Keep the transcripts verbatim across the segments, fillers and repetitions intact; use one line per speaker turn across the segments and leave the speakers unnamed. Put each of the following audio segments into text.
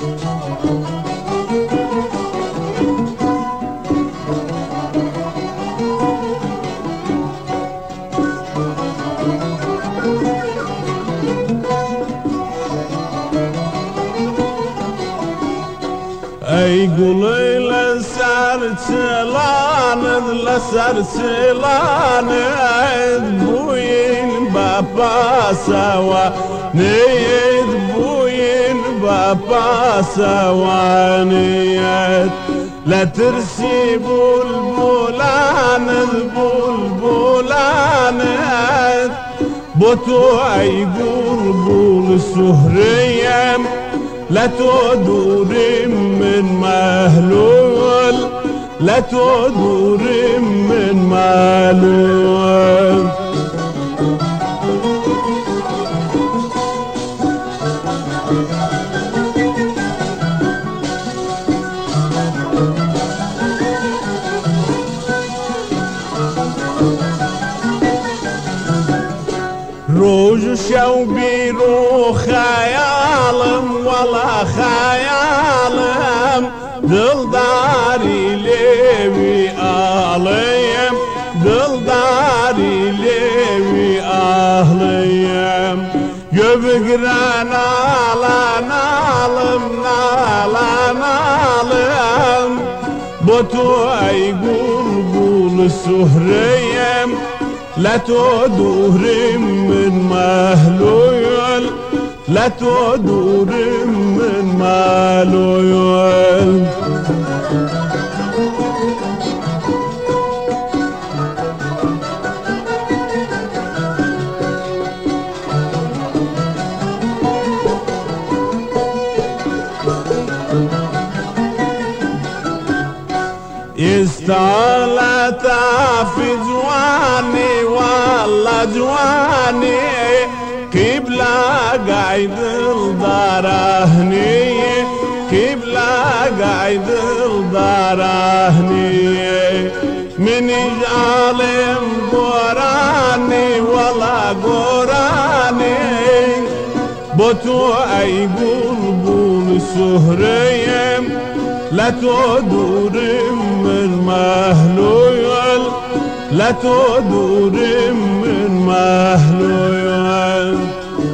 ای گلی لسر چلانت لسر چلانت بوین بابا سوا نیت بوین بابا سوا نیت لترسی بلبلانت بلبلانت بطو ای بلبل سهریم لا تدور من مهلول لا تدور من مهلول روج شو بيرو خيالم ولا خيالم دل داري ليوي آليم دل داري ليوي آليم يبقرا نالا نالم نالا نالم بطو اي قلقل سهريم لا تدور من مهلول لا تدور من مهلول استعلت في جواني والله جواني قبلة قاعد الضرهني قبلة قاعد الضرهني من ظالم قراني والله قراني بطو اي بلبل سهريم لا تدور من مهلول لا تدور من مهلول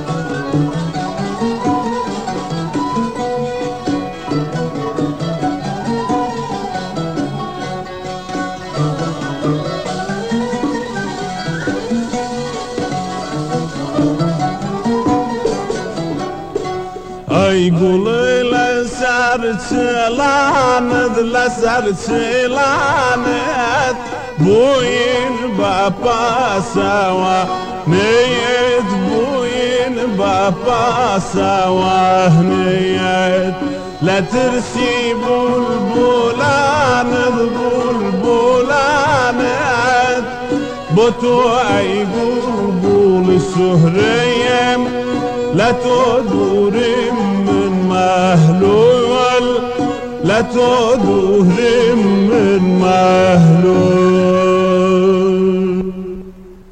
ای گلی لسر چلانت لسر چلانت بوین بابا سوا نیت بوین بابا سوا نیت لترسی بلبلانت بلبلانت بطو ای بلبل سهریم لا تدور من مهلول لا تدور من مهلول